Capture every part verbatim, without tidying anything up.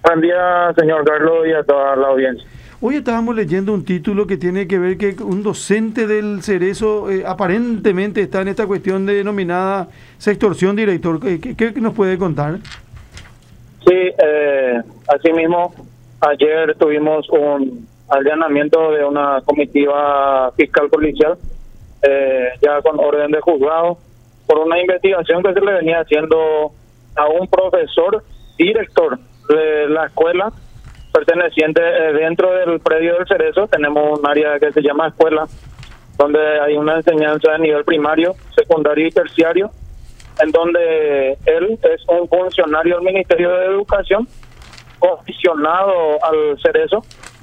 Buen día, señor Carlos, y a toda la audiencia. Hoy estábamos leyendo un título que tiene que ver que un docente del Cerezo eh, aparentemente está en esta cuestión denominada sextorsión, director. ¿Qué, qué, qué nos puede contar? Sí, eh, asimismo, ayer tuvimos un allanamiento de una comitiva fiscal policial, eh, ya con orden de juzgado, por una investigación que se le venía haciendo a un profesor director de la escuela perteneciente eh, dentro del predio del Cerezo. Tenemos un área que se llama escuela, donde hay una enseñanza de nivel primario, secundario y terciario, en donde él es un funcionario del Ministerio de Educación comisionado al Cerezo,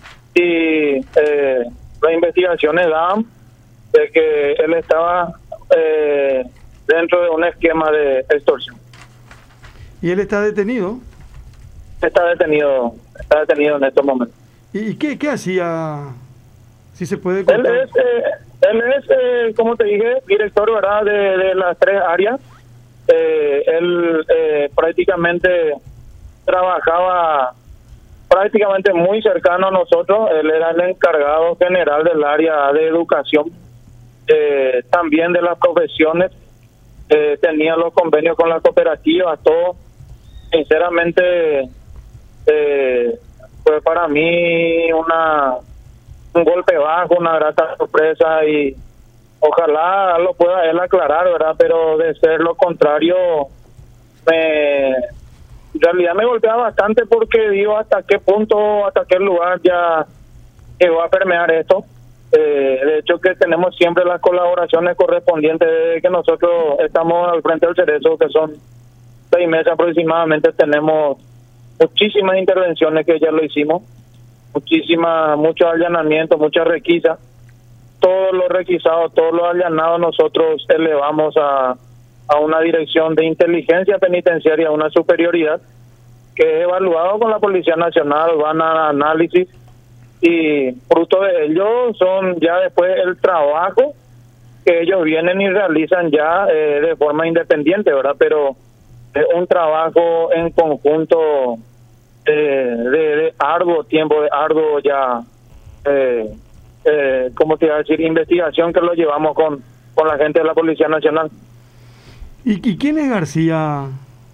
y eh, las investigaciones dan de que él estaba eh, dentro de un esquema de extorsión. ¿Y él está detenido? Está detenido, está detenido en estos momentos. ¿Y qué, qué hacía? Si se puede contar. Él es, eh, él es eh, como te dije, director, ¿verdad?, de, de las tres áreas. Eh, él eh, prácticamente trabajaba prácticamente muy cercano a nosotros. Él era el encargado general del área de educación, eh, también de las profesiones. Eh, tenía los convenios con las cooperativas, todo. Sinceramente, eh, fue para mí una un golpe bajo, una grata sorpresa, y ojalá lo pueda él aclarar, ¿verdad? Pero de ser lo contrario, me, en realidad me golpea bastante, porque digo hasta qué punto, hasta qué lugar ya llegó a permear esto. Eh, de hecho, que tenemos siempre las colaboraciones correspondientes desde que nosotros estamos al frente del Cerezo, que son seis meses aproximadamente. Tenemos muchísimas intervenciones que ya lo hicimos, muchísimas, muchos allanamientos, muchas requisas. Todos los requisados, todos los allanados nosotros elevamos a, a una dirección de inteligencia penitenciaria, una superioridad, que es evaluado con la Policía Nacional, van a análisis, y fruto de ello son ya después el trabajo que ellos vienen y realizan ya eh, de forma independiente, ¿verdad? Pero es un trabajo en conjunto eh, de, de arduo tiempo, de arduo ya, eh, eh, ¿cómo te iba a decir?, investigación, que lo llevamos con, con la gente de la Policía Nacional. ¿Y, y quién es García?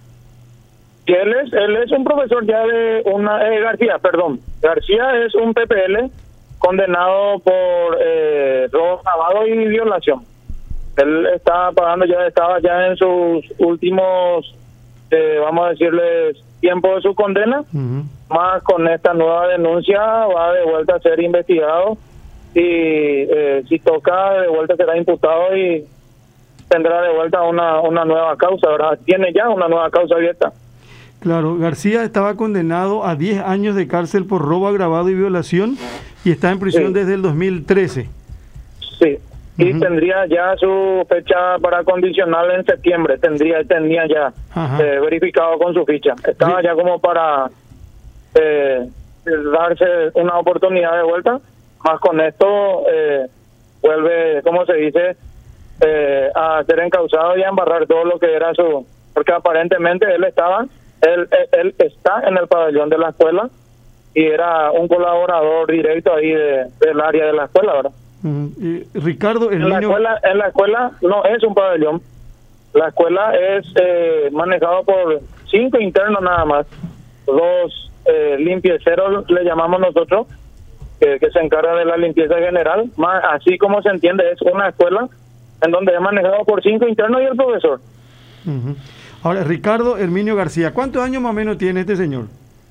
Y él es él es un profesor ya de una... Eh, García, perdón. García es un P P L condenado por eh, robo, lavado y violación. Él estaba pagando, ya estaba ya en sus últimos, eh, vamos a decirles, tiempos de su condena. Uh-huh. Más con esta nueva denuncia va de vuelta a ser investigado, y eh, si toca, de vuelta será imputado y tendrá de vuelta una, una nueva causa, ¿verdad? Tiene ya una nueva causa abierta. Claro, García estaba condenado a diez años de cárcel por robo agravado y violación, y está en prisión sí. desde el dos mil trece. Sí, y uh-huh. tendría ya su fecha para condicional en septiembre, tendría tenía ya eh, verificado con su ficha. Estaba sí. ya como para eh, darse una oportunidad de vuelta, más con esto eh, vuelve, ¿cómo se dice?, eh, a ser encausado y a embarrar todo lo que era su... Porque aparentemente él estaba... Él, él, él está en el pabellón de la escuela y era un colaborador directo ahí de, del área de la escuela, ¿verdad? Uh, y Ricardo, el en la niño... escuela, en la escuela no es un pabellón. La escuela es eh, manejado por cinco internos nada más, dos eh, limpieceros le llamamos nosotros, que, que se encarga de la limpieza general. Más, así como se entiende, es una escuela en donde es manejado por cinco internos y el profesor. Uh-huh. Ahora, Ricardo Herminio García, ¿cuántos años más o menos tiene este señor?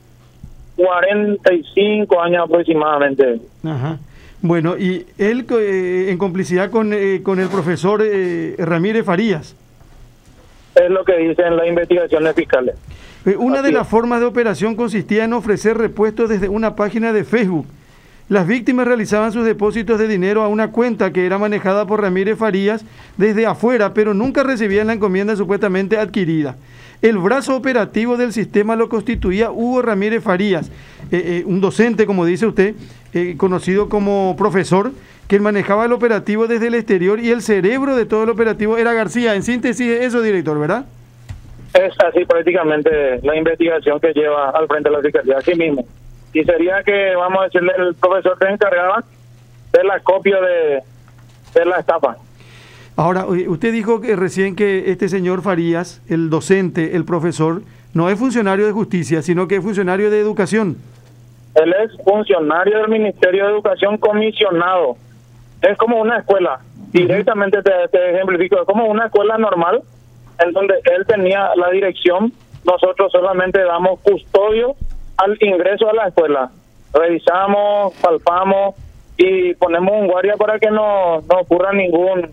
cuarenta y cinco años aproximadamente. Ajá. Bueno, y él eh, en complicidad con, eh, con el profesor eh, Ramírez Farías. Es lo que dicen las investigaciones fiscales. Eh, una Así de las es. formas de operación consistía en ofrecer repuestos desde una página de Facebook. Las víctimas realizaban sus depósitos de dinero a una cuenta que era manejada por Ramírez Farías desde afuera, pero nunca recibían la encomienda supuestamente adquirida. El brazo operativo del sistema lo constituía Hugo Ramírez Farías, eh, eh, un docente, como dice usted, eh, conocido como profesor, que manejaba el operativo desde el exterior, y el cerebro de todo el operativo era García. En síntesis, eso, director, ¿verdad? Es así prácticamente la investigación que lleva al frente de la Fiscalía, así mismo. Y sería que, vamos a decirle, el profesor se encargaba de la copia de, de la estafa. Ahora, usted dijo que recién que este señor Farías, el docente, el profesor, no es funcionario de justicia, sino que es funcionario de educación. Él es funcionario del Ministerio de Educación comisionado. Es como una escuela, directamente te, te ejemplifico, es como una escuela normal, en donde él tenía la dirección, nosotros solamente damos custodio al ingreso a la escuela. Revisamos, palpamos y ponemos un guardia para que no, no ocurra ningún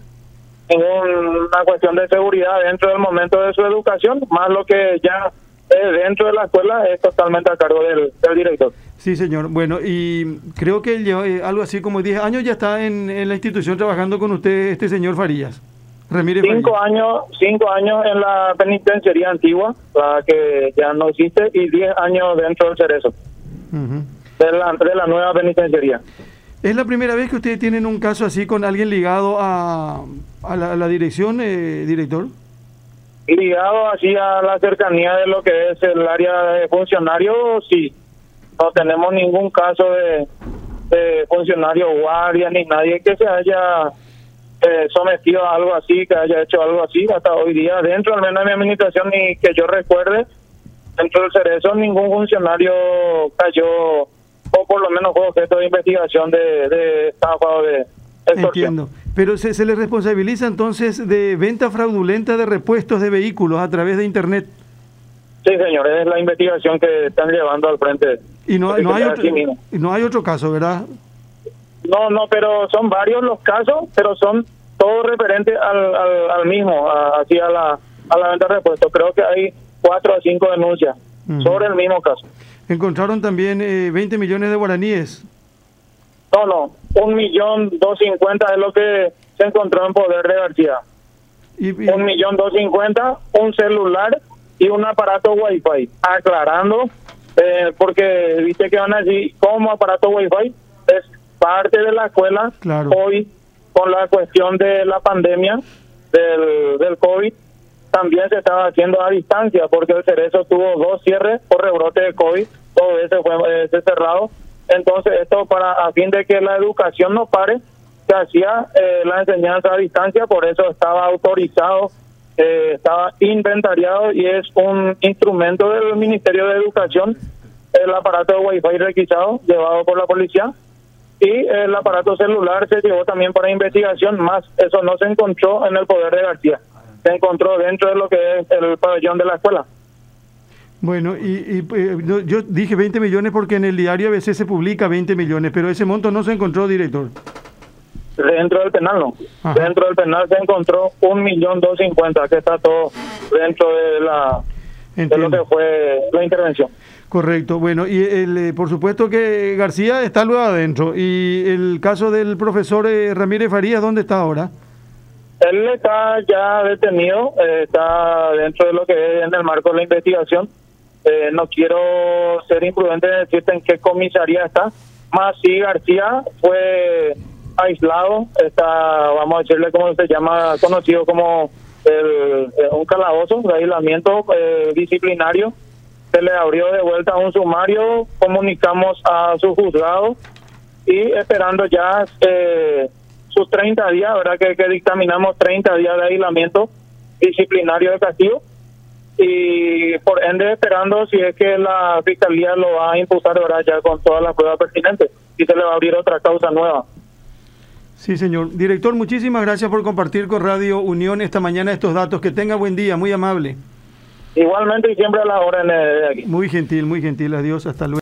ninguna cuestión de seguridad dentro del momento de su educación, más lo que ya es dentro de la escuela es totalmente a cargo del, del director. Sí, señor. Bueno, y creo que lleva eh, algo así como diez años ya está en, en la institución trabajando con usted, este señor Farías. Ramírez cinco Farías. años, cinco años en la penitenciaría antigua, la que ya no existe, y diez años dentro del Cerezo, Uh-huh. de, la, de la nueva penitenciaría. ¿Es la primera vez que ustedes tienen un caso así con alguien ligado a, a, la, a la dirección, eh, director? Ligado así a la cercanía de lo que es el área de funcionarios, sí. No tenemos ningún caso de, de funcionario guardia ni nadie que se haya eh, sometido a algo así, que haya hecho algo así hasta hoy día. Dentro al menos de mi administración, ni que yo recuerde, dentro del Cerezo ningún funcionario cayó, o por lo menos fue objeto de investigación de, de estafa o de extorsión. Entiendo. Pero se, se le responsabiliza entonces de venta fraudulenta de repuestos de vehículos a través de Internet. Sí, señor, es la investigación que están llevando al frente. Y no, no, hay, otro, no hay otro caso, ¿verdad? No, no, pero son varios los casos, pero son todos referentes al, al, al mismo, a, así a la, a la venta de repuestos. Creo que hay cuatro o cinco denuncias uh-huh. sobre el mismo caso. ¿Encontraron también eh, veinte millones de guaraníes? No, no, un millón dos cincuenta es lo que se encontró en poder de García. ¿Y, y... Un millón dos cincuenta, un celular y un aparato Wi-Fi. Aclarando, eh, porque viste que van allí como aparato Wi-Fi es parte de la escuela. Claro. Hoy, con la cuestión de la pandemia del, del COVID, también se estaba haciendo a distancia, porque el Cerezo tuvo dos cierres por rebrote de COVID, todo ese fue eh, cerrado. Entonces, esto para a fin de que la educación no pare, se hacía eh, la enseñanza a distancia, por eso estaba autorizado, eh, estaba inventariado y es un instrumento del Ministerio de Educación, el aparato de Wi-Fi requisado, llevado por la policía, y el aparato celular se llevó también para investigación, más eso no se encontró en el poder de García, se encontró dentro de lo que es el pabellón de la escuela. Bueno, y, y eh, yo dije veinte millones porque en el diario a veces se publica veinte millones, pero ese monto no se encontró, director. Dentro del penal no. Ajá. Dentro del penal se encontró un millón dos cincuenta, que está todo dentro de la Entiendo. de lo que fue la intervención. Correcto. Bueno, y el, eh, por supuesto que García está luego adentro. Y el caso del profesor eh, Ramírez Farías, ¿dónde está ahora? Él está ya detenido, eh, está dentro de lo que es en el marco de la investigación. Eh, no quiero ser imprudente de decirte en qué comisaría está, más si García fue aislado, está, vamos a decirle cómo se llama, conocido como el, un calabozo de aislamiento eh, disciplinario. Se le abrió de vuelta un sumario, comunicamos a su juzgado y esperando ya eh, sus treinta días, ¿verdad? Que, que dictaminamos treinta días de aislamiento disciplinario de castigo. Y por ende esperando si es que la fiscalía lo va a impulsar, ¿verdad? Ya con todas las pruebas pertinentes y se le va a abrir otra causa nueva. Sí, señor. Director, muchísimas gracias por compartir con Radio Unión esta mañana estos datos. Que tenga buen día, muy amable. Igualmente y siempre a la orden de aquí. Muy gentil, muy gentil. Adiós, hasta luego.